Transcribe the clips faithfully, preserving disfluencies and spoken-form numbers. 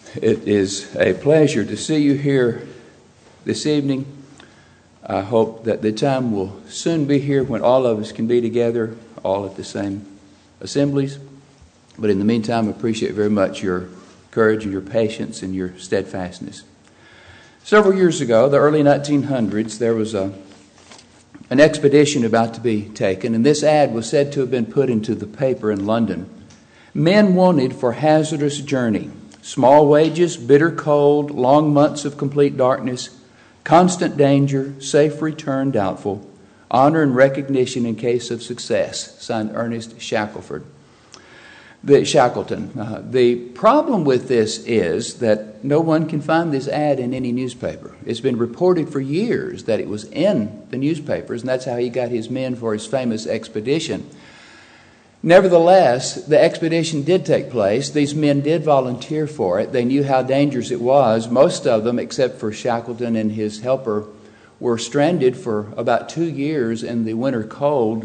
It is a pleasure to see you here this evening. I hope that the time will soon be here when all of us can be together, all at the same assemblies. But in the meantime, I appreciate very much your courage and your patience and your steadfastness. Several years ago, the early nineteen hundreds, there was a an expedition about to be taken, and this ad was said to have been put into the paper in London. Men wanted for hazardous journey. Small wages, bitter cold, long months of complete darkness, constant danger, safe return doubtful, honor and recognition in case of success. Signed, Ernest Shackelford. The Shackleton. Uh, the problem with this is that no one can find this ad in any newspaper. It's been reported for years that it was in the newspapers, and that's how he got his men for his famous expedition. Nevertheless, the expedition did take place. These men did volunteer for it. They knew how dangerous it was. Most of them, except for Shackleton and his helper, were stranded for about two years in the winter cold,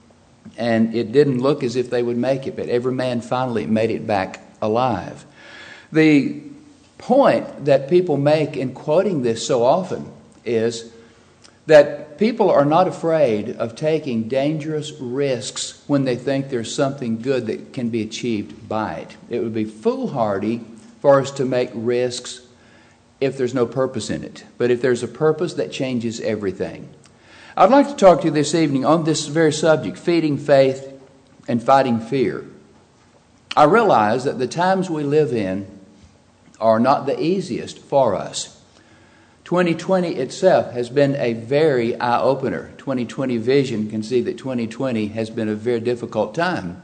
and it didn't look as if they would make it, but every man finally made it back alive. The point that people make in quoting this so often is that people are not afraid of taking dangerous risks when they think there's something good that can be achieved by it. It would be foolhardy for us to make risks if there's no purpose in it. But if there's a purpose, that changes everything. I'd like to talk to you this evening on this very subject, feeding faith and fighting fear. I realize that the times we live in are not the easiest for us. twenty twenty itself has been a very eye-opener. twenty twenty vision can see that twenty twenty has been a very difficult time.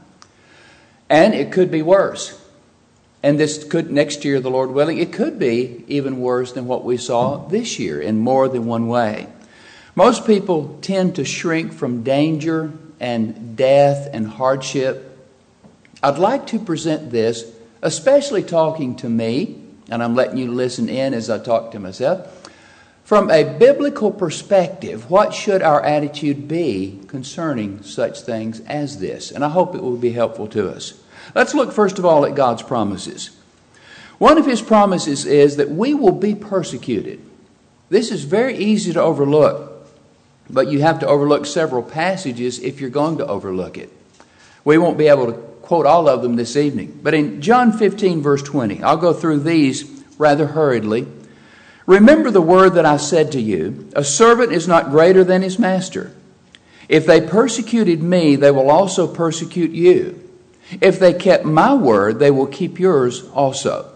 And it could be worse. And this could, next year, the Lord willing, it could be even worse than what we saw this year in more than one way. Most people tend to shrink from danger and death and hardship. I'd like to present this, especially talking to me, and I'm letting you listen in as I talk to myself. From a biblical perspective, what should our attitude be concerning such things as this? And I hope it will be helpful to us. Let's look first of all at God's promises. One of His promises is that we will be persecuted. This is very easy to overlook, but you have to overlook several passages if you're going to overlook it. We won't be able to quote all of them this evening. But in John fifteen, verse twenty, I'll go through these rather hurriedly. Remember the word that I said to you, a servant is not greater than his master. If they persecuted me, they will also persecute you. If they kept my word, they will keep yours also.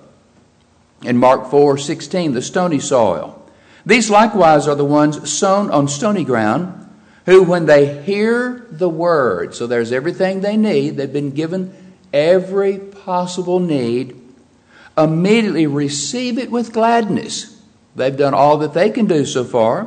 In Mark four sixteen, the stony soil. These likewise are the ones sown on stony ground, who when they hear the word, so there's everything they need, they've been given every possible need, immediately receive it with gladness. They've done all that they can do so far,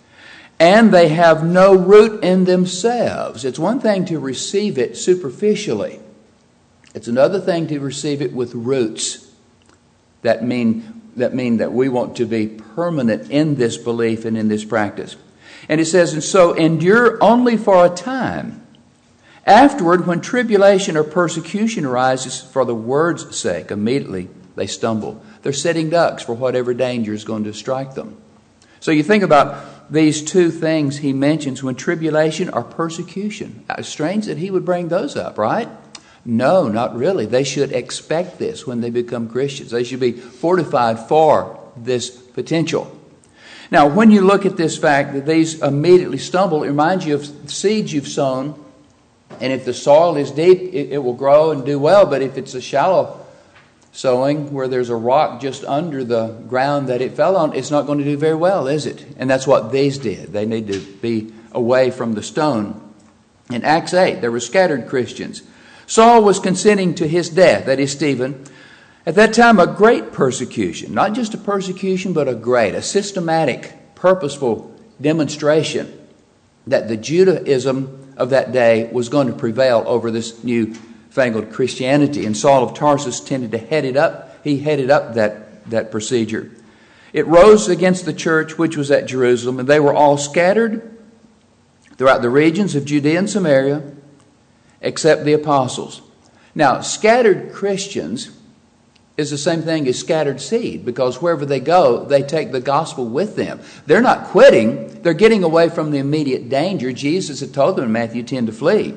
and they have no root in themselves. It's one thing to receive it superficially. It's another thing to receive it with roots that mean that mean that we want to be permanent in this belief and in this practice. And it says, and so endure only for a time. Afterward, when tribulation or persecution arises for the word's sake, immediately they stumble. They're sitting ducks for whatever danger is going to strike them. So you think about these two things he mentions when tribulation or persecution. It's strange that he would bring those up, right? No, not really. They should expect this when they become Christians. They should be fortified for this potential. Now, when you look at this fact that these immediately stumble, it reminds you of seeds you've sown. And if the soil is deep, it, it will grow and do well. But if it's a shallow sowing where there's a rock just under the ground that it fell on, it's not going to do very well, is it? And that's what these did. They need to be away from the stone. In Acts eight, there were scattered Christians. Saul was consenting to his death, that is Stephen. At that time, a great persecution, not just a persecution, but a great, a systematic, purposeful demonstration that the Judaism of that day was going to prevail over this new fangled Christianity. And Saul of Tarsus tended to head it up. He headed up that, that procedure. It rose against the church which was at Jerusalem, and they were all scattered throughout the regions of Judea and Samaria, except the apostles. Now, scattered Christians is the same thing as scattered seed, because wherever they go, they take the gospel with them. They're not quitting. They're getting away from the immediate danger. Jesus had told them in Matthew ten to flee.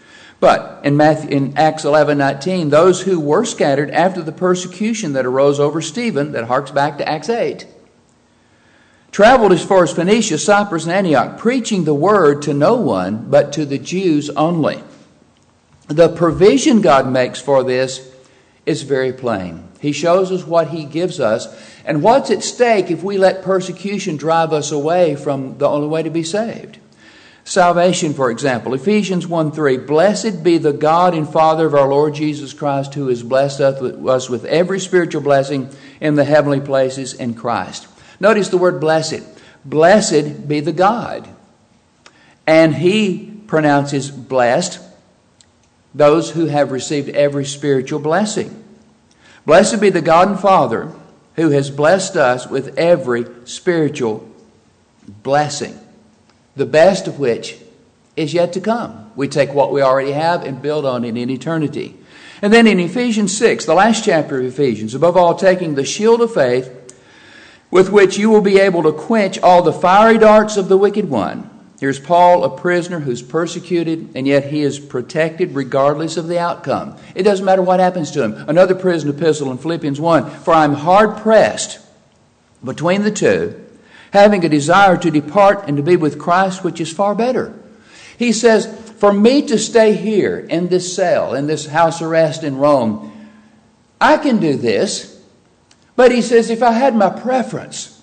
But in, Matthew, in Acts eleven nineteen, those who were scattered after the persecution that arose over Stephen, that harks back to Acts eight, traveled as far as Phoenicia, Cyprus, and Antioch, preaching the word to no one but to the Jews only. The provision God makes for this is very plain. He shows us what he gives us and what's at stake if we let persecution drive us away from the only way to be saved. Salvation, for example, Ephesians one three, blessed be the God and Father of our Lord Jesus Christ, who has blessed us with every spiritual blessing in the heavenly places in Christ. Notice the word blessed. Blessed be the God. And he pronounces blessed those who have received every spiritual blessing. Blessed be the God and Father who has blessed us with every spiritual blessing, the best of which is yet to come. We take what we already have and build on it in eternity. And then in Ephesians six, the last chapter of Ephesians, above all, taking the shield of faith, with which you will be able to quench all the fiery darts of the wicked one. Here's Paul, a prisoner who's persecuted, and yet he is protected regardless of the outcome. It doesn't matter what happens to him. Another prison epistle in Philippians one, for I'm hard pressed between the two, having a desire to depart and to be with Christ, which is far better. He says, for me to stay here in this cell, in this house arrest in Rome, I can do this. But he says, if I had my preference,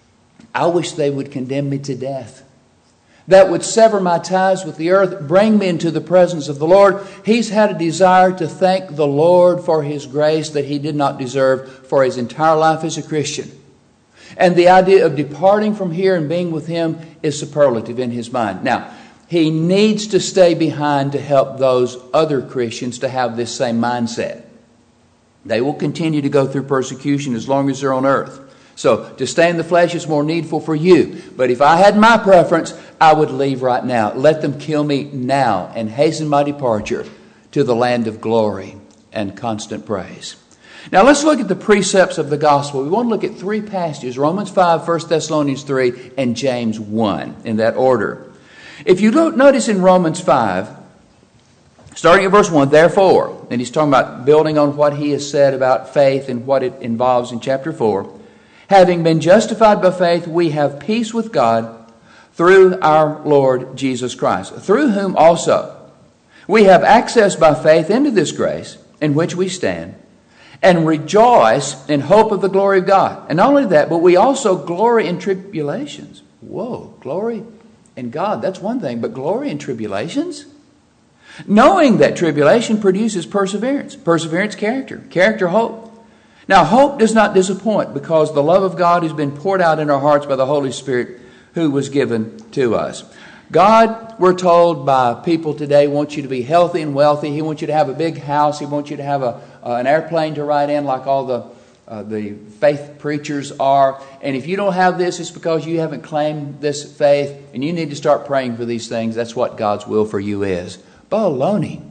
I wish they would condemn me to death. That would sever my ties with the earth, bring me into the presence of the Lord. He's had a desire to thank the Lord for his grace that he did not deserve for his entire life as a Christian. And the idea of departing from here and being with him is superlative in his mind. Now, he needs to stay behind to help those other Christians to have this same mindset. They will continue to go through persecution as long as they're on earth. So to stay in the flesh is more needful for you. But if I had my preference, I would leave right now. Let them kill me now and hasten my departure to the land of glory and constant praise. Now let's look at the precepts of the gospel. We want to look at three passages, Romans five, First Thessalonians three, and James one, in that order. If you look, notice in Romans five, starting at verse one, therefore, and he's talking about building on what he has said about faith and what it involves in chapter four. Having been justified by faith, we have peace with God through our Lord Jesus Christ, through whom also we have access by faith into this grace in which we stand, and rejoice in hope of the glory of God. And not only that, but we also glory in tribulations. Whoa, glory in God, that's one thing, but glory in tribulations? Knowing that tribulation produces perseverance. Perseverance, character. Character, hope. Now, hope does not disappoint because the love of God has been poured out in our hearts by the Holy Spirit who was given to us. God, we're told by people today, wants you to be healthy and wealthy. He wants you to have a big house. He wants you to have a, uh, an airplane to ride in like all the, uh, the faith preachers are. And if you don't have this, it's because you haven't claimed this faith. And you need to start praying for these things. That's what God's will for you is. Baloney.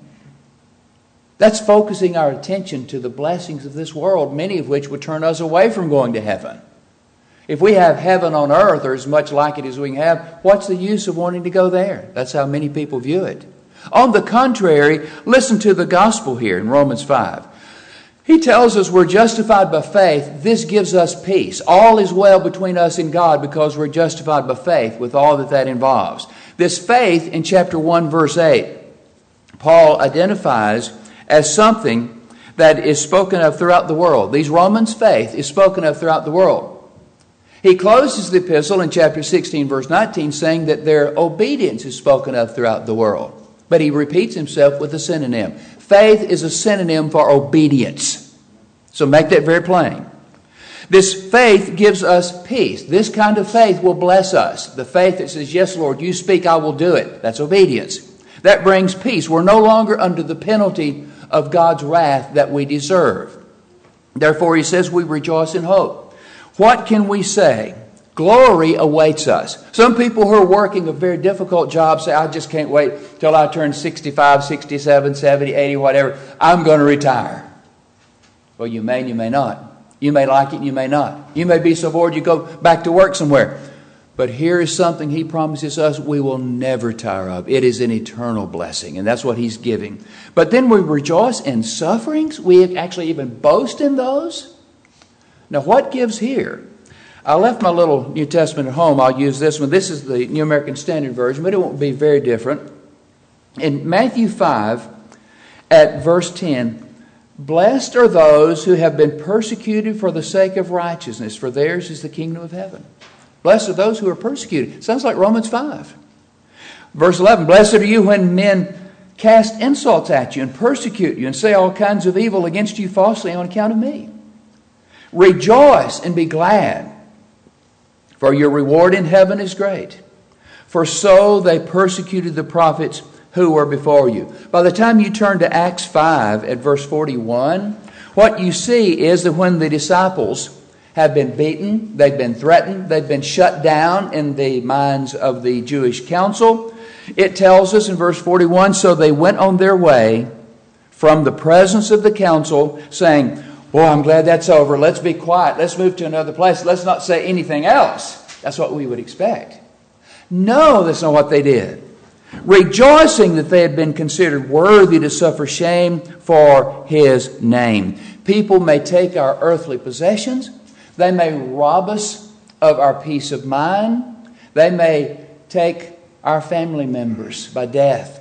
That's focusing our attention to the blessings of this world, many of which would turn us away from going to heaven. If we have heaven on earth, or as much like it as we can have, what's the use of wanting to go there? That's how many people view it. On the contrary, listen to the gospel here in Romans five. He tells us we're justified by faith. This gives us peace. All is well between us and God because we're justified by faith with all that that involves. This faith in chapter one, verse eight, Paul identifies as something that is spoken of throughout the world. These Romans' faith is spoken of throughout the world. He closes the epistle in chapter sixteen, verse nineteen, saying that their obedience is spoken of throughout the world. But he repeats himself with a synonym. Faith is a synonym for obedience. So make that very plain. This faith gives us peace. This kind of faith will bless us. The faith that says, yes, Lord, you speak, I will do it. That's obedience. That brings peace. We're no longer under the penalty of God's wrath that we deserve. Therefore, he says we rejoice in hope. What can we say? Glory awaits us. Some people who are working a very difficult job say, I just can't wait till I turn sixty-five, sixty-seven, seventy, eighty, whatever. I'm going to retire. Well, you may and you may not. You may like it and you may not. You may be so bored you go back to work somewhere. But here is something He promises us we will never tire of. It is an eternal blessing, and that's what He's giving. But then we rejoice in sufferings. We actually even boast in those. Now, what gives here? I left my little New Testament at home. I'll use this one. This is the New American Standard Version, but it won't be very different. In Matthew five, at verse ten, blessed are those who have been persecuted for the sake of righteousness, for theirs is the kingdom of heaven. Blessed are those who are persecuted. Sounds like Romans five. Verse eleven, blessed are you when men cast insults at you and persecute you and say all kinds of evil against you falsely on account of me. Rejoice and be glad, for your reward in heaven is great. For so they persecuted the prophets who were before you. By the time you turn to Acts five at verse forty-one, what you see is that when the disciples have been beaten, they've been threatened, they've been shut down in the minds of the Jewish council, it tells us in verse forty-one, so they went on their way from the presence of the council, saying, boy, I'm glad that's over. Let's be quiet. Let's move to another place. Let's not say anything else. That's what we would expect. No, that's not what they did. Rejoicing that they had been considered worthy to suffer shame for His name. People may take our earthly possessions. They may rob us of our peace of mind. They may take our family members by death.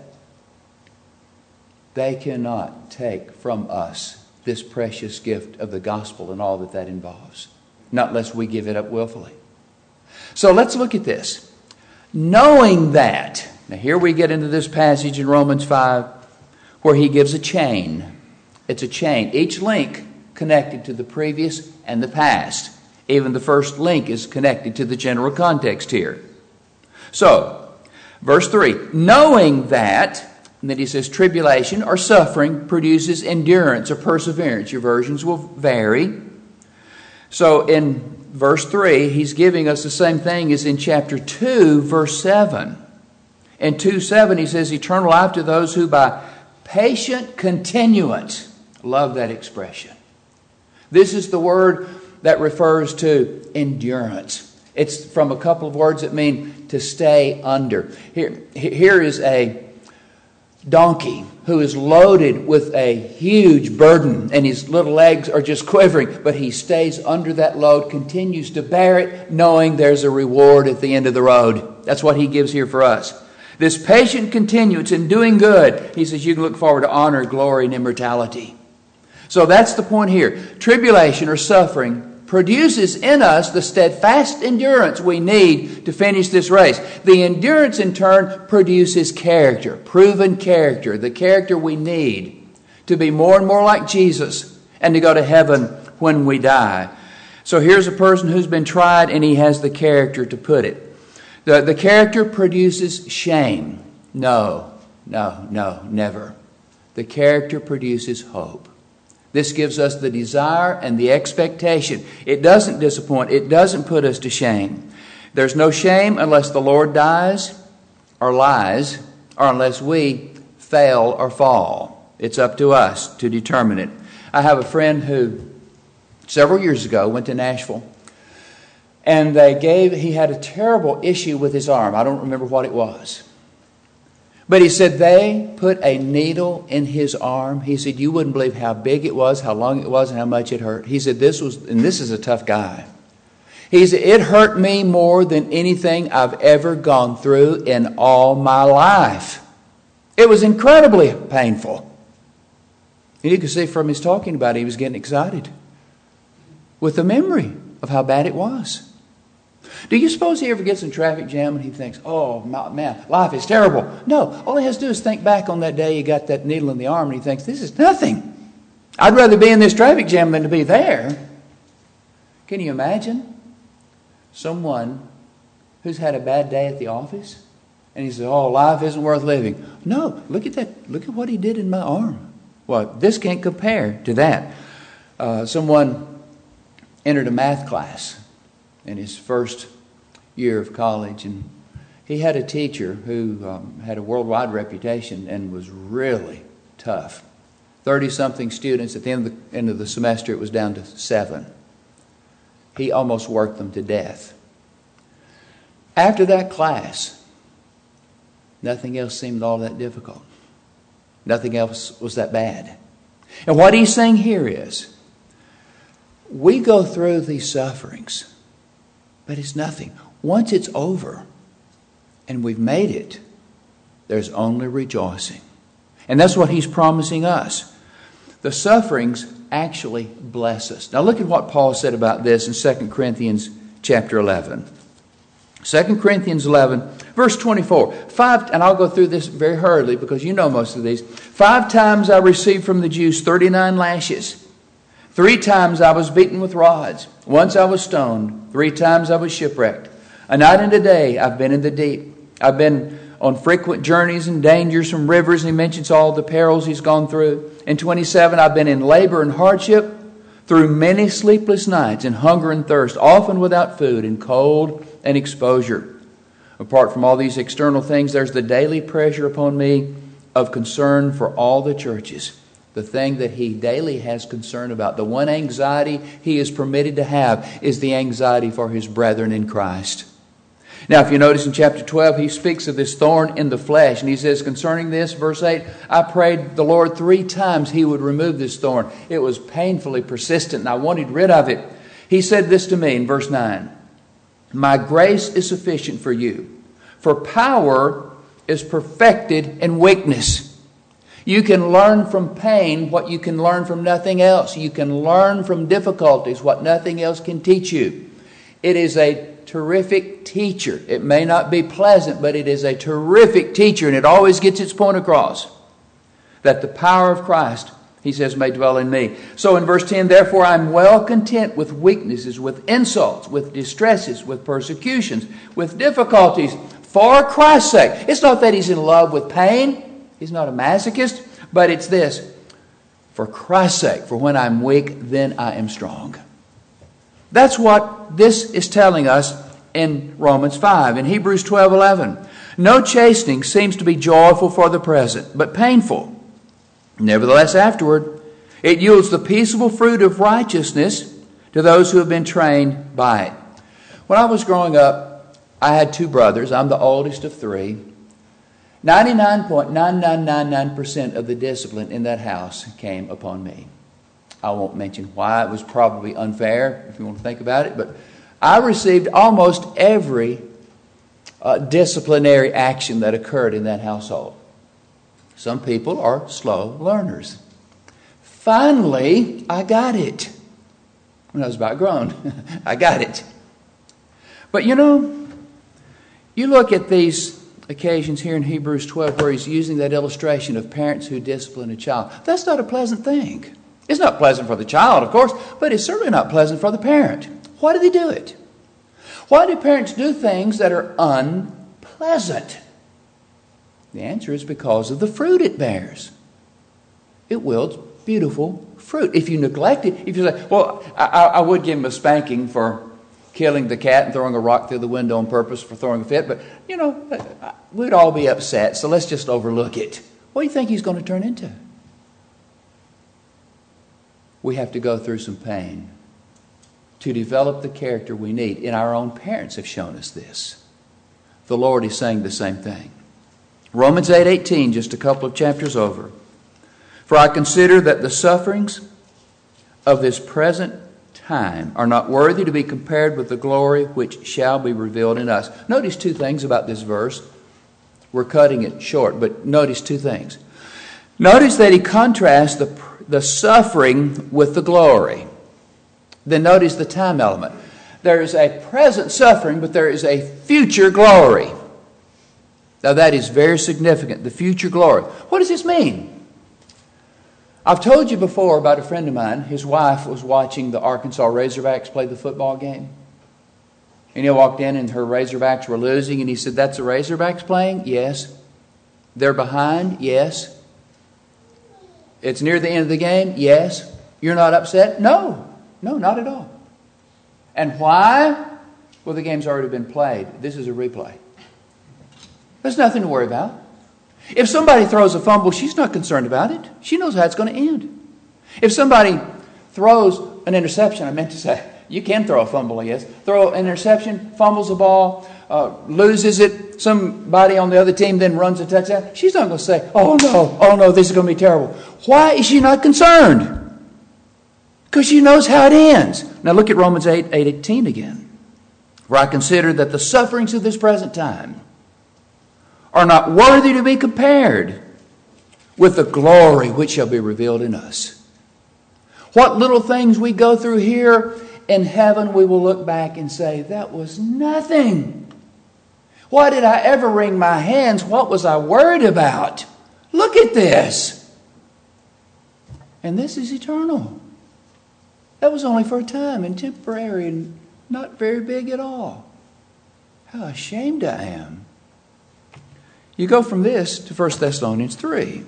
They cannot take from us this precious gift of the gospel and all that that involves, not unless we give it up willfully. So let's look at this. Knowing that, now here we get into this passage in Romans five where he gives a chain. It's a chain. Each link connected to the previous and the past. Even the first link is connected to the general context here. So, verse three, knowing that, and then he says tribulation or suffering produces endurance or perseverance. Your versions will vary. So in verse three, he's giving us the same thing as in chapter two, verse seven. In two seven, he says, eternal life to those who by patient continuance. Love that expression. This is the word that refers to endurance. It's from a couple of words that mean to stay under. Here, here is a donkey who is loaded with a huge burden and his little legs are just quivering, but he stays under that load, continues to bear it, knowing there's a reward at the end of the road. That's what he gives here for us. This patient continuance in doing good, he says you can look forward to honor, glory, and immortality. So that's the point here. Tribulation or suffering produces in us the steadfast endurance we need to finish this race. The endurance in turn produces character, proven character, the character we need to be more and more like Jesus and to go to heaven when we die. So here's a person who's been tried and he has the character to put it. The, the character produces shame. No, no, no, never. The character produces hope. This gives us the desire and the expectation. It doesn't disappoint. It doesn't put us to shame. There's no shame unless the Lord dies or lies or unless we fail or fall. It's up to us to determine it. I have a friend who several years ago went to Nashville. And they gave, he had a terrible issue with his arm. I don't remember what it was. But he said they put a needle in his arm. He said you wouldn't believe how big it was, how long it was, and how much it hurt. He said this was, and this is a tough guy. He said it hurt me more than anything I've ever gone through in all my life. It was incredibly painful. And you could see from his talking about it, he was getting excited with the memory of how bad it was. Do you suppose he ever gets in traffic jam and he thinks, oh, man, life is terrible? No, all he has to do is think back on that day he got that needle in the arm and he thinks, this is nothing. I'd rather be in this traffic jam than to be there. Can you imagine someone who's had a bad day at the office and he says, oh, life isn't worth living? No, look at that. Look at what he did in my arm. Well, this can't compare to that. Uh, someone entered a math class in his first year of college, and he had a teacher who um, had a worldwide reputation and was really tough. thirty-something students. At the end of the, end of the semester, it was down to seven. He almost worked them to death. After that class, nothing else seemed all that difficult. Nothing else was that bad. And what he's saying here is, we go through these sufferings, but it's nothing. Once it's over and we've made it, there's only rejoicing. And that's what he's promising us. The sufferings actually bless us. Now look at what Paul said about this in Second Corinthians chapter eleven. Second Corinthians eleven, verse twenty-four. Five, and I'll go through this very hurriedly because you know most of these. Five times I received from the Jews thirty-nine lashes. Three times I was beaten with rods. Once I was stoned. Three times I was shipwrecked. A night and a day I've been in the deep. I've been on frequent journeys and dangers from rivers. And he mentions all the perils he's gone through. In twenty-seven, I've been in labor and hardship, through many sleepless nights, in hunger and thirst, often without food, in cold and exposure. Apart from all these external things, there's the daily pressure upon me of concern for all the churches. The thing that he daily has concern about, the one anxiety he is permitted to have, is the anxiety for his brethren in Christ. Now, if you notice in chapter twelve, he speaks of this thorn in the flesh. And he says, concerning this, verse eight, I prayed the Lord three times he would remove this thorn. It was painfully persistent and I wanted rid of it. He said this to me in verse nine, my grace is sufficient for you, for power is perfected in weakness. You can learn from pain what you can learn from nothing else. You can learn from difficulties what nothing else can teach you. It is a terrific teacher. It may not be pleasant, but it is a terrific teacher, and it always gets its point across. That the power of Christ, he says, may dwell in me. So in verse ten, therefore I'm well content with weaknesses, with insults, with distresses, with persecutions, with difficulties, for Christ's sake. It's not that he's in love with pain. He's not a masochist, but it's this. For Christ's sake, for when I'm weak, then I am strong. That's what this is telling us in Romans five. In Hebrews twelve eleven, no chastening seems to be joyful for the present, but painful. Nevertheless, afterward, it yields the peaceable fruit of righteousness to those who have been trained by it. When I was growing up, I had two brothers. I'm the oldest of three. ninety-nine point nine nine nine nine percent of the discipline in that house came upon me. I won't mention why. It was probably unfair, if you want to think about it. But I received almost every uh, disciplinary action that occurred in that household. Some people are slow learners. Finally, I got it. When I was about grown, I got it. But you know, you look at these occasions here in Hebrews twelve where he's using that illustration of parents who discipline a child. That's not a pleasant thing. It's not pleasant for the child, of course, but it's certainly not pleasant for the parent. Why do they do it? Why do parents do things that are unpleasant? The answer is because of the fruit it bears. It wields beautiful fruit. If you neglect it, if you say, well, I, I would give him a spanking for killing the cat and throwing a rock through the window on purpose for throwing a fit, but, you know, we'd all be upset, so let's just overlook it. What do you think he's going to turn into? We have to go through some pain to develop the character we need. And our own parents have shown us this. The Lord is saying the same thing. Romans eight eighteen, just a couple of chapters over. For I consider that the sufferings of this present time are not worthy to be compared with the glory which shall be revealed in us. Notice two things about this verse. We're cutting it short, but notice two things. Notice that he contrasts the, the suffering with the glory. Then notice the time element. There is a present suffering, but there is a future glory. Now that is very significant, the future glory. What does this mean? I've told you before about a friend of mine. His wife was watching the Arkansas Razorbacks play the football game. And he walked in and her Razorbacks were losing. And he said, that's the Razorbacks playing? Yes. They're behind? Yes. It's near the end of the game? Yes. You're not upset? No. No, not at all. And why? Well, the game's already been played. This is a replay. There's nothing to worry about. If somebody throws a fumble, she's not concerned about it. She knows how it's going to end. If somebody throws an interception, I meant to say, you can throw a fumble, I guess. Throw an interception, fumbles the ball, uh, loses it. Somebody on the other team then runs a touchdown. She's not going to say, oh no, oh no, this is going to be terrible. Why is she not concerned? Because she knows how it ends. Now look at Romans eight, eight eighteen again. For I consider that the sufferings of this present time are not worthy to be compared with the glory which shall be revealed in us. What little things we go through here, in heaven we will look back and say, that was nothing. Why did I ever wring my hands? What was I worried about? Look at this. And this is eternal. That was only for a time and temporary and not very big at all. How ashamed I am. You go from this to First Thessalonians three.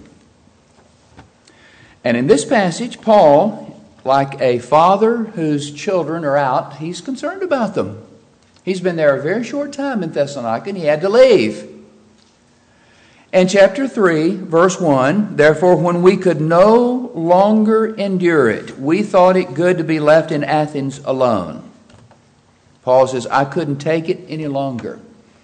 And in this passage, Paul, like a father whose children are out, he's concerned about them. He's been there a very short time in Thessalonica and he had to leave. And chapter three, verse one, therefore when we could no longer endure it, we thought it good to be left in Athens alone. Paul says, I couldn't take it any longer.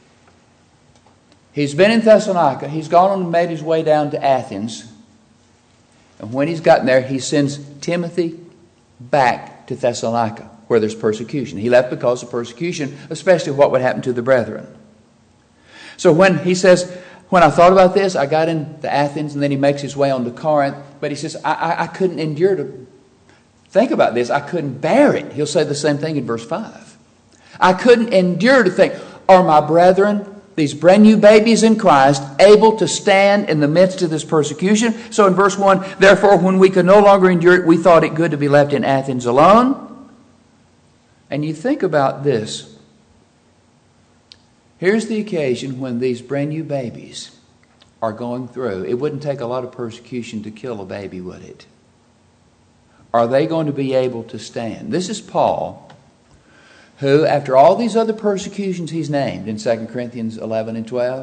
He's been in Thessalonica. He's gone and made his way down to Athens. And when he's gotten there, he sends Timothy back to Thessalonica, where there's persecution. He left because of persecution, especially what would happen to the brethren. So when he says, when I thought about this, I got into Athens, and then he makes his way on to Corinth. But he says, I, I, I couldn't endure to think about this. I couldn't bear it. He'll say the same thing in verse five. I couldn't endure to think, are my brethren, these brand new babies in Christ, able to stand in the midst of this persecution? So in verse one, therefore when we could no longer endure it, we thought it good to be left in Athens alone. And you think about this. Here's the occasion when these brand new babies are going through. It wouldn't take a lot of persecution to kill a baby, would it? Are they going to be able to stand? This is Paul, who, after all these other persecutions he's named in Second Corinthians eleven and twelve,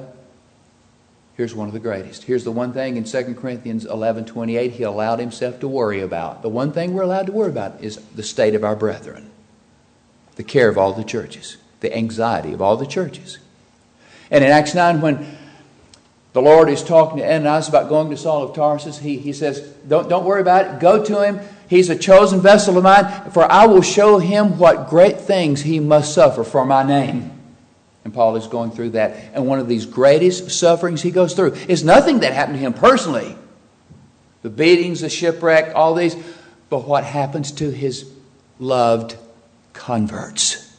here's one of the greatest. Here's the one thing in Second Corinthians eleven twenty-eight he allowed himself to worry about. The one thing we're allowed to worry about is the state of our brethren, the care of all the churches, the anxiety of all the churches. And in Acts nine, when the Lord is talking to Ananias about going to Saul of Tarsus, he, he says, don't, don't worry about it. Go to him. He's a chosen vessel of mine, for I will show him what great things he must suffer for my name. And Paul is going through that. And one of these greatest sufferings he goes through is nothing that happened to him personally. The beatings, the shipwreck, all these. But what happens to his loved converts.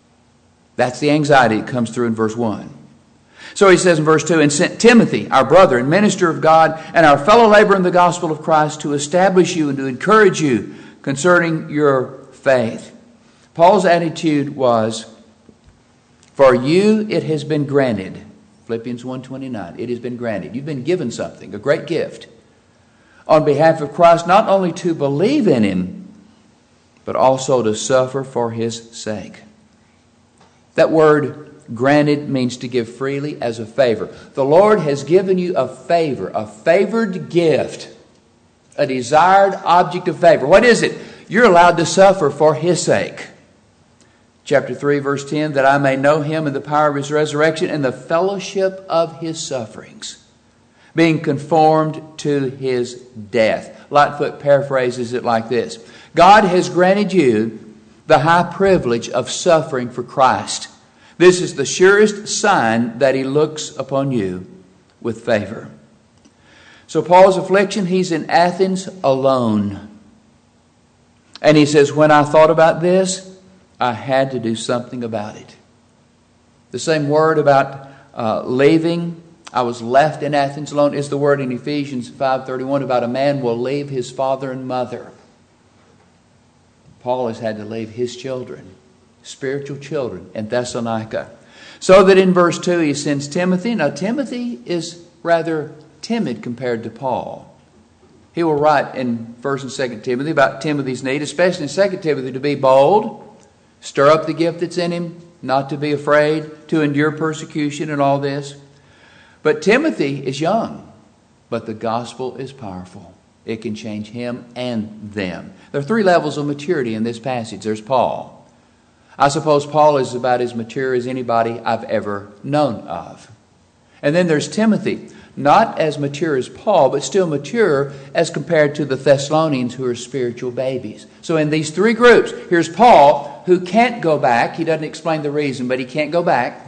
That's the anxiety that comes through in verse one. So he says in verse two, and sent Timothy, our brother and minister of God, and our fellow laborer in the gospel of Christ, to establish you and to encourage you concerning your faith. Paul's attitude was, for you it has been granted. Philippians one twenty-nine, it has been granted. You've been given something, a great gift, on behalf of Christ, not only to believe in him, but also to suffer for his sake. That word granted means to give freely as a favor. The Lord has given you a favor, a favored gift, a desired object of favor. What is it? You're allowed to suffer for his sake. Chapter three, verse ten, that I may know him in the power of his resurrection and the fellowship of his sufferings, being conformed to his death. Lightfoot paraphrases it like this. God has granted you the high privilege of suffering for Christ. This is the surest sign that he looks upon you with favor. So Paul's affliction, he's in Athens alone. And he says, when I thought about this, I had to do something about it. The same word about uh, leaving, I was left in Athens alone, is the word in Ephesians five thirty-one about a man will leave his father and mother. Paul has had to leave his children, spiritual children in Thessalonica. So that in verse two he sends Timothy. Now Timothy is rather timid compared to Paul. He will write in First and Second Timothy about Timothy's need, especially in Second Timothy, to be bold, stir up the gift that's in him, not to be afraid, to endure persecution and all this. But Timothy is young, but the gospel is powerful. It can change him and them. There are three levels of maturity in this passage. There's Paul. I suppose Paul is about as mature as anybody I've ever known of. And then there's Timothy, not as mature as Paul, but still mature as compared to the Thessalonians, who are spiritual babies. So in these three groups, here's Paul, who can't go back. He doesn't explain the reason, but he can't go back.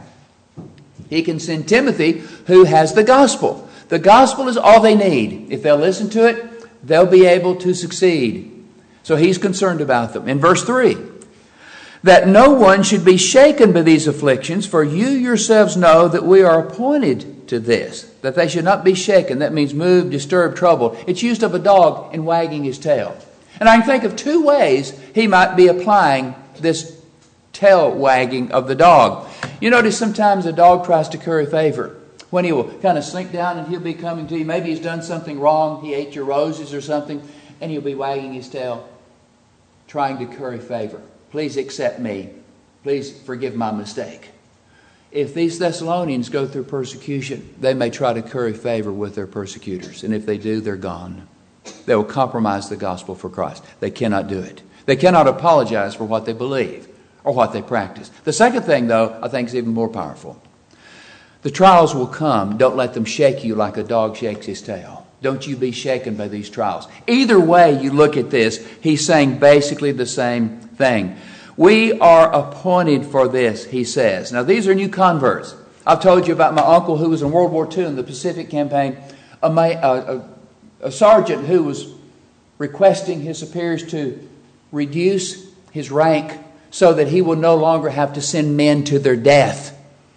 He can send Timothy, who has the gospel. The gospel is all they need. If they'll listen to it, they'll be able to succeed. So he's concerned about them. In verse three, that no one should be shaken by these afflictions, for you yourselves know that we are appointed to this, that they should not be shaken. That means moved, disturbed, troubled. It's used of a dog in wagging his tail. And I can think of two ways he might be applying this tail wagging of the dog. You notice sometimes a dog tries to curry favor. When he will kind of slink down and he'll be coming to you. Maybe he's done something wrong. He ate your roses or something. And he'll be wagging his tail, trying to curry favor. Please accept me. Please forgive my mistake. If these Thessalonians go through persecution, they may try to curry favor with their persecutors. And if they do, they're gone. They will compromise the gospel for Christ. They cannot do it. They cannot apologize for what they believe or what they practice. The second thing, though, I think is even more powerful. The trials will come. Don't let them shake you like a dog shakes his tail. Don't you be shaken by these trials. Either way you look at this, he's saying basically the same thing. We are appointed for this, he says. Now, these are new converts. I've told you about my uncle who was in World War Two in the Pacific Campaign, a, a, a, a sergeant who was requesting his superiors to reduce his rank so that he would no longer have to send men to their death.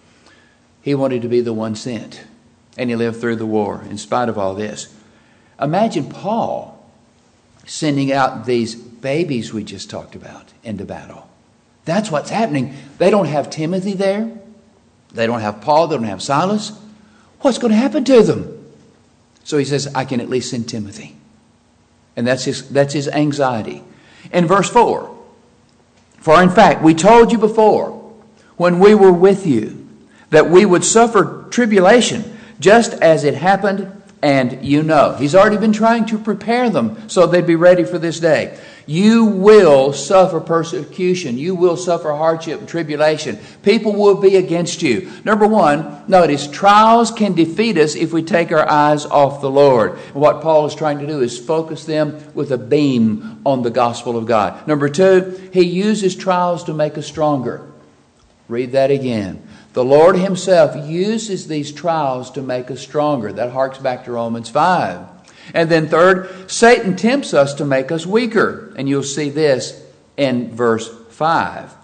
He wanted to be the one sent. And he lived through the war in spite of all this. Imagine Paul sending out these babies we just talked about into battle. That's what's happening. They don't have Timothy there. They don't have Paul. They don't have Silas. What's going to happen to them? So he says, I can at least send Timothy. And that's his, that's his anxiety. In verse four, for in fact, we told you before, when we were with you, that we would suffer tribulation, just as it happened, and you know. He's already been trying to prepare them so they'd be ready for this day. You will suffer persecution. You will suffer hardship and tribulation. People will be against you. Number one, notice, trials can defeat us if we take our eyes off the Lord. And what Paul is trying to do is focus them with a beam on the gospel of God. Number two, he uses trials to make us stronger. Read that again. The Lord himself uses these trials to make us stronger. That harks back to Romans five. And then third, Satan tempts us to make us weaker. And you'll see this in verse five.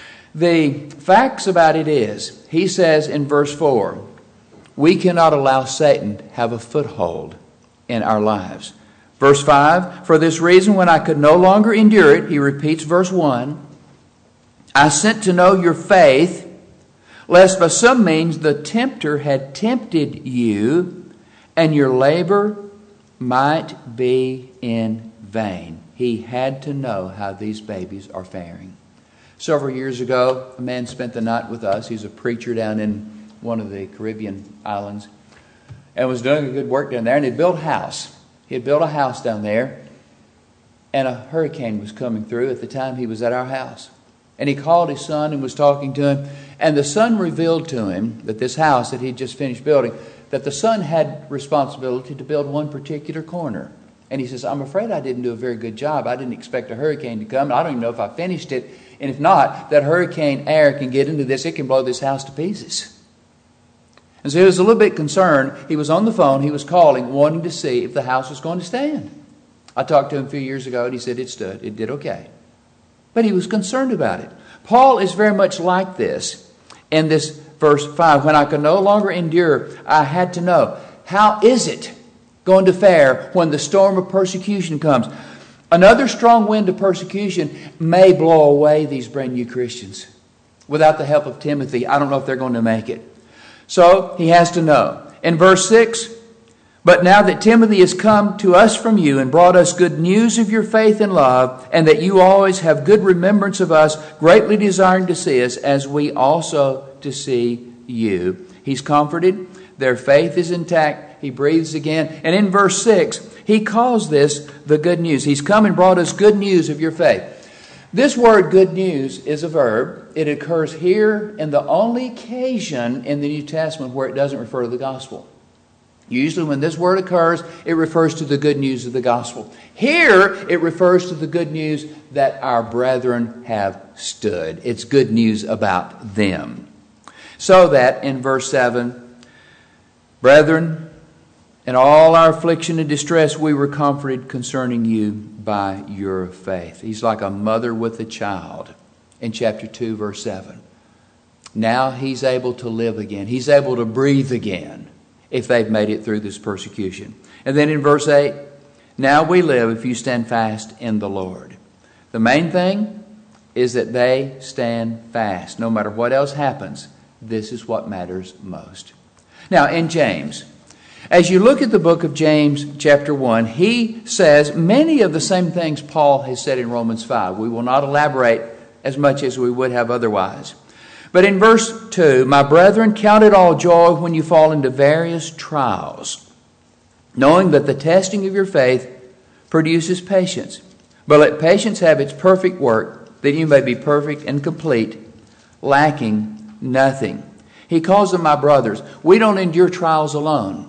The facts about it is, he says in verse four, we cannot allow Satan to have a foothold in our lives. Verse five, for this reason, when I could no longer endure it, he repeats verse one, I sent to know your faith, lest by some means the tempter had tempted you, and your labor might be in vain. He had to know how these babies are faring. Several years ago, a man spent the night with us. He's a preacher down in one of the Caribbean islands and was doing a good work down there. And he'd built a house. He had built a house down there, and a hurricane was coming through at the time he was at our house. And he called his son and was talking to him. And the son revealed to him that this house that he'd just finished building, that the son had responsibility to build one particular corner. And he says, I'm afraid I didn't do a very good job. I didn't expect a hurricane to come. I don't even know if I finished it. And if not, that hurricane air can get into this. It can blow this house to pieces. And so he was a little bit concerned. He was on the phone. He was calling, wanting to see if the house was going to stand. I talked to him a few years ago, and he said it stood. It did okay. But he was concerned about it. Paul is very much like this in this verse five. When I could no longer endure, I had to know, how is it going to fare when the storm of persecution comes? Another strong wind of persecution may blow away these brand new Christians. Without the help of Timothy, I don't know if they're going to make it. So he has to know. In verse six, but now that Timothy has come to us from you and brought us good news of your faith and love, and that you always have good remembrance of us, greatly desiring to see us, as we also to see you. He's comforted Their faith is intact. He breathes again. And in verse six, he calls this the good news. He's come and brought us good news of your faith. This word good news is a verb. It occurs here in the only occasion in the New Testament where it doesn't refer to the gospel. Usually when this word occurs, it refers to the good news of the gospel. Here, it refers to the good news that our brethren have stood. It's good news about them. So that in verse seven, brethren, in all our affliction and distress, we were comforted concerning you by your faith. He's like a mother with a child in chapter two, verse seven. Now he's able to live again. He's able to breathe again if they've made it through this persecution. And then in verse eight, now we live if you stand fast in the Lord. The main thing is that they stand fast. No matter what else happens, this is what matters most. Now in James, as you look at the book of James chapter one, he says many of the same things Paul has said in Romans five. We will not elaborate as much as we would have otherwise. But in verse two, my brethren, count it all joy when you fall into various trials, knowing that the testing of your faith produces patience. But let patience have its perfect work, that you may be perfect and complete, lacking nothing. He calls them my brothers. We don't endure trials alone.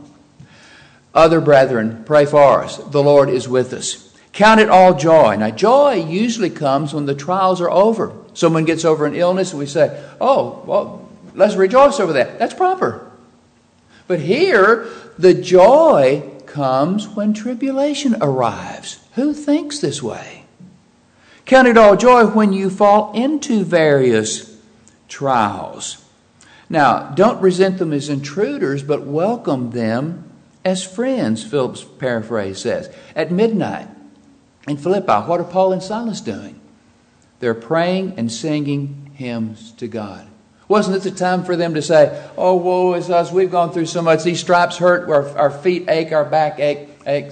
Other brethren, pray for us. The Lord is with us. Count it all joy. Now, joy usually comes when the trials are over. Someone gets over an illness and we say, oh, well, let's rejoice over that. That's proper. But here, the joy comes when tribulation arrives. Who thinks this way? Count it all joy when you fall into various trials. Now, don't resent them as intruders, but welcome them as friends, Philip's paraphrase says. At midnight in Philippi, what are Paul and Silas doing? They're praying and singing hymns to God. Wasn't it the time for them to say, oh, woe is us, we've gone through so much, these stripes hurt, our, our feet ache, our back ache, ache.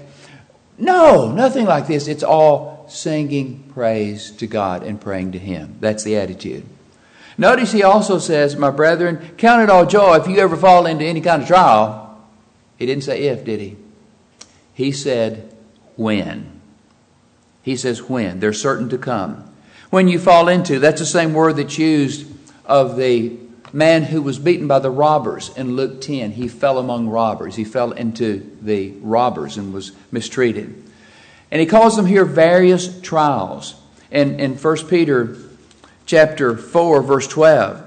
No, nothing like this. It's all singing praise to God and praying to Him. That's the attitude. Notice he also says, my brethren, count it all joy if you ever fall into any kind of trial. He didn't say if, did he? He said when. He says when. They're certain to come. When you fall into, that's the same word that's used of the man who was beaten by the robbers in Luke ten. He fell among robbers. He fell into the robbers and was mistreated. And he calls them here various trials. And in First Peter chapter four, verse twelve,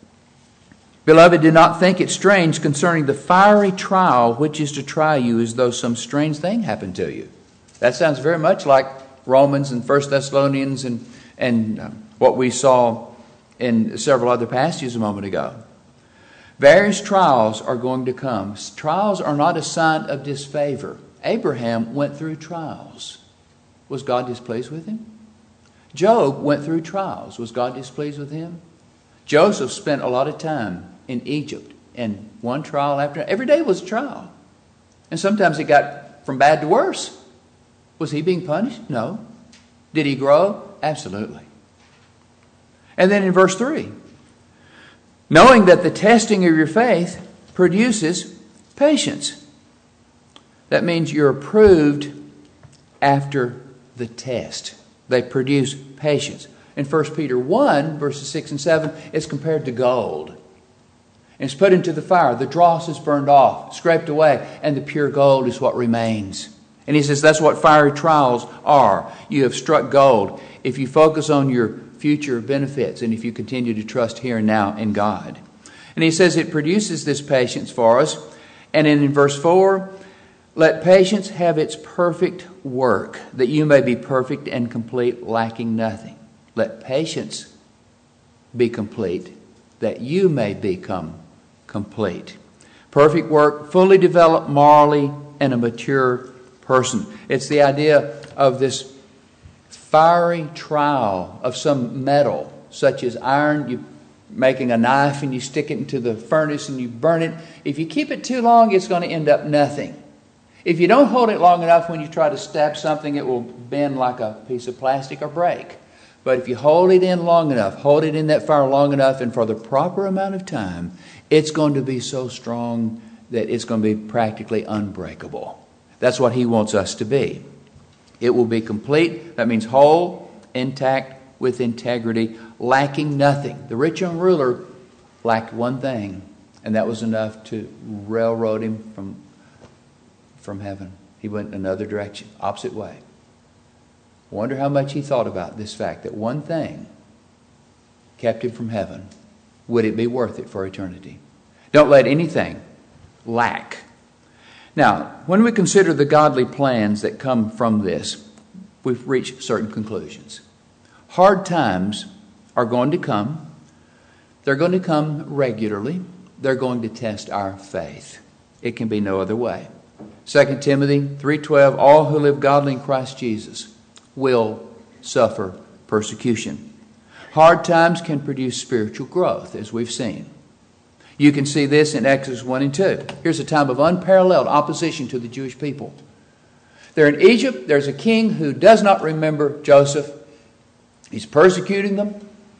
beloved, do not think it strange concerning the fiery trial which is to try you as though some strange thing happened to you. That sounds very much like Romans and First Thessalonians and, and uh, what we saw in several other passages a moment ago. Various trials are going to come. Trials are not a sign of disfavor. Abraham went through trials. Was God displeased with him? Job went through trials. Was God displeased with him? Joseph spent a lot of time in Egypt, and one trial after every day was a trial. And sometimes it got from bad to worse. Was he being punished? No. Did he grow? Absolutely. And then in verse three, knowing that the testing of your faith produces patience. That means you're approved after the test. They produce patience. In First Peter one, verses six and seven, it's compared to gold. And it's put into the fire. The dross is burned off, scraped away, and the pure gold is what remains. And he says that's what fiery trials are. You have struck gold if you focus on your future benefits and if you continue to trust here and now in God. And he says it produces this patience for us. And in, in verse four, let patience have its perfect work, that you may be perfect and complete, lacking nothing. Let patience be complete, that you may become complete. Perfect work, fully developed morally, and a mature person. It's the idea of this fiery trial of some metal, such as iron. You're making a knife and you stick it into the furnace and you burn it. If you keep it too long, it's going to end up nothing. If you don't hold it long enough, when you try to stab something, it will bend like a piece of plastic or break. But if you hold it in long enough, hold it in that fire long enough, and for the proper amount of time, it's going to be so strong that it's going to be practically unbreakable. That's what he wants us to be. It will be complete. That means whole, intact, with integrity, lacking nothing. The rich young ruler lacked one thing, and that was enough to railroad him from, from heaven. He went in another direction, opposite way. Wonder how much he thought about this fact, that one thing kept him from heaven. Would it be worth it for eternity? Don't let anything lack. Now, when we consider the godly plans that come from this, we've reached certain conclusions. Hard times are going to come. They're going to come regularly. They're going to test our faith. It can be no other way. Second Timothy three twelve, all who live godly in Christ Jesus will suffer persecution. Hard times can produce spiritual growth, as we've seen. You can see this in Exodus one and two. Here's a time of unparalleled opposition to the Jewish people. They're in Egypt. There's a king who does not remember Joseph. He's persecuting them.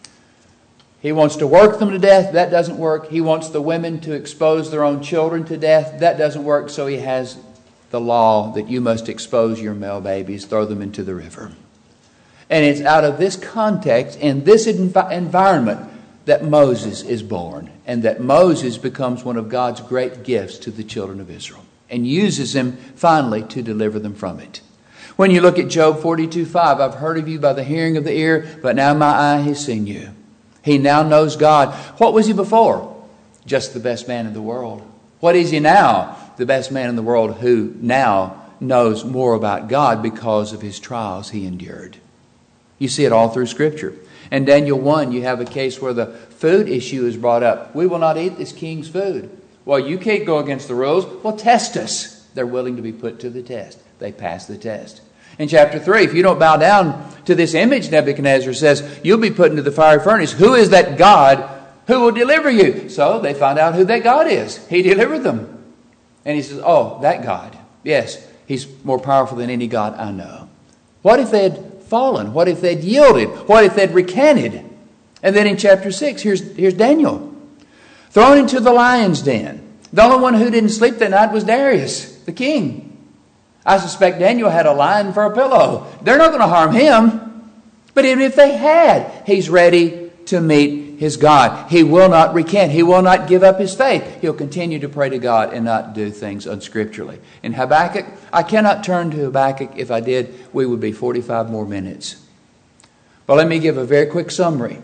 He wants to work them to death. That doesn't work. He wants the women to expose their own children to death. That doesn't work. So he has the law that you must expose your male babies, throw them into the river. And it's out of this context and this env- environment that Moses is born, and that Moses becomes one of God's great gifts to the children of Israel and uses him finally to deliver them from it. When you look at Job forty-two five, I've heard of you by the hearing of the ear, but now my eye has seen you. He now knows God. What was he before? Just the best man in the world. What is he now? The best man in the world who now knows more about God because of his trials he endured. You see it all through Scripture. In Daniel one, you have a case where the food issue is brought up. We will not eat this king's food. Well, you can't go against the rules. Well, test us. They're willing to be put to the test. They pass the test. In chapter three, if you don't bow down to this image, Nebuchadnezzar says, you'll be put into the fiery furnace. Who is that God who will deliver you? So they find out who that God is. He delivered them. And he says, oh, that God. Yes, he's more powerful than any God I know. What if they had fallen? What if they'd yielded? What if they'd recanted? And then in chapter six, here's, here's Daniel. Thrown into the lion's den. The only one who didn't sleep that night was Darius, the king. I suspect Daniel had a lion for a pillow. They're not going to harm him. But even if they had, he's ready to meet his God. He will not recant. He will not give up his faith. He'll continue to pray to God and not do things unscripturally. In Habakkuk, I cannot turn to Habakkuk. If I did, we would be forty-five more minutes. But let me give a very quick summary.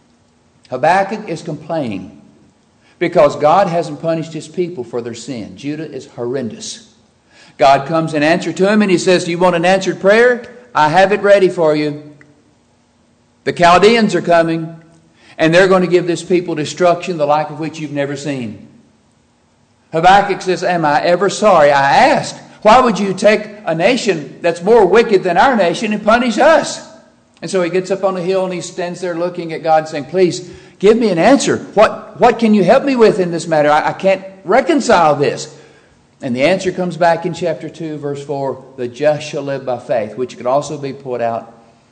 Habakkuk is complaining because God hasn't punished his people for their sin. Judah is horrendous. God comes in answer to him and he says, do you want an answered prayer? I have it ready for you. The Chaldeans are coming and they're going to give this people destruction, the like of which you've never seen. Habakkuk says, am I ever sorry? I asked, why would you take a nation that's more wicked than our nation and punish us? And so he gets up on the hill and he stands there looking at God saying, please give me an answer. What, what can you help me with in this matter? I, I can't reconcile this. And the answer comes back in chapter two, verse four, the just shall live by faith, which could also be put out,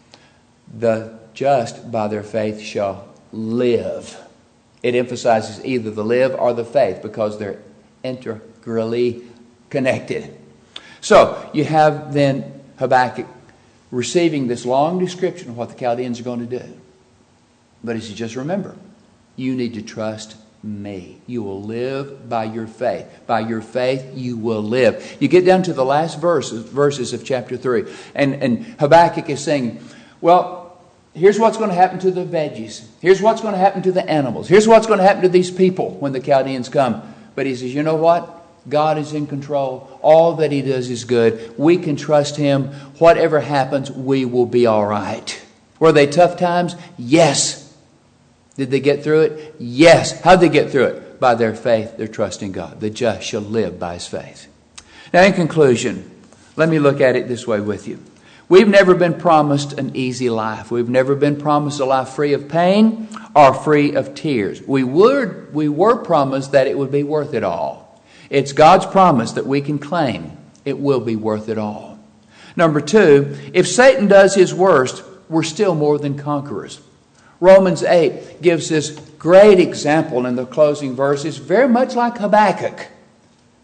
the just by their faith shall live. It emphasizes either the live or the faith because they're integrally connected. So you have then Habakkuk receiving this long description of what the Chaldeans are going to do. But he says, just remember, you need to trust me. You will live by your faith. By your faith, you will live. You get down to the last verses, verses of chapter three. And, and Habakkuk is saying, well, here's what's going to happen to the veggies. Here's what's going to happen to the animals. Here's what's going to happen to these people when the Chaldeans come. But he says, you know what? God is in control. All that he does is good. We can trust him. Whatever happens, we will be all right. Were they tough times? Yes. Did they get through it? Yes. How did they get through it? By their faith, their trust in God. The just shall live by his faith. Now, in conclusion, let me look at it this way with you. We've never been promised an easy life. We've never been promised a life free of pain or free of tears. We were, we were promised that it would be worth it all. It's God's promise that we can claim it will be worth it all. Number two, if Satan does his worst, we're still more than conquerors. Romans eight gives this great example in the closing verses, very much like Habakkuk.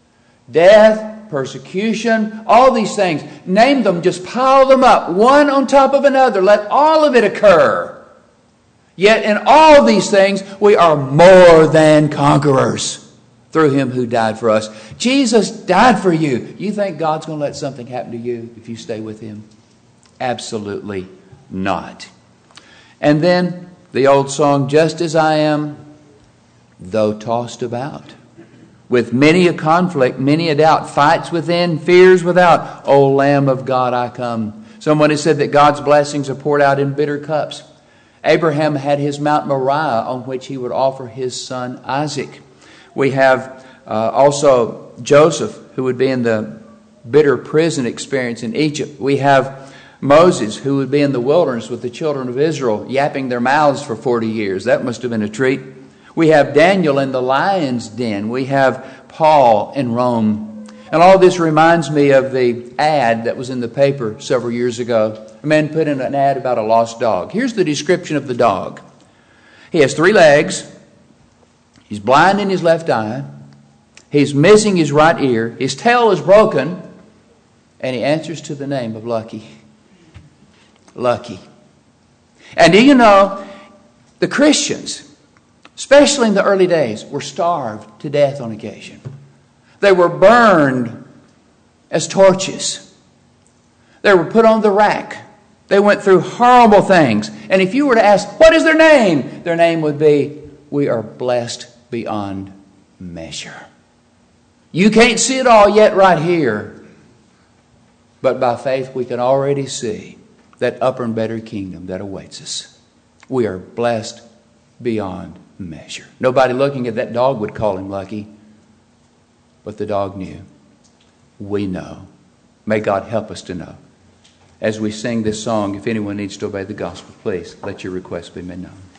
death, persecution, all these things. Name them, just pile them up, one on top of another. Let all of it occur. Yet in all these things, we are more than conquerors through Him who died for us. Jesus died for you. You think God's going to let something happen to you if you stay with Him? Absolutely not. And then the old song, just as I am, though tossed about, with many a conflict, many a doubt, fights within, fears without, O Lamb of God, I come. Someone has said that God's blessings are poured out in bitter cups. Abraham had his Mount Moriah on which he would offer his son Isaac. We have uh, also Joseph, who would be in the bitter prison experience in Egypt. We have Moses, who would be in the wilderness with the children of Israel, yapping their mouths for forty years. That must have been a treat. We have Daniel in the lion's den. We have Paul in Rome. And all this reminds me of the ad that was in the paper several years ago. A man put in an ad about a lost dog. Here's the description of the dog. He has three legs. He's blind in his left eye. He's missing his right ear. His tail is broken. And he answers to the name of Lucky. Lucky. And do you know, the Christians, especially in the early days, were starved to death on occasion. They were burned as torches. They were put on the rack. They went through horrible things. And if you were to ask, what is their name? Their name would be, we are blessed beyond measure. You can't see it all yet right here. But by faith we can already see that upper and better kingdom that awaits us. We are blessed beyond measure. Nobody looking at that dog would call him lucky. But the dog knew. We know. May God help us to know. As we sing this song, if anyone needs to obey the gospel, please let your request be made known.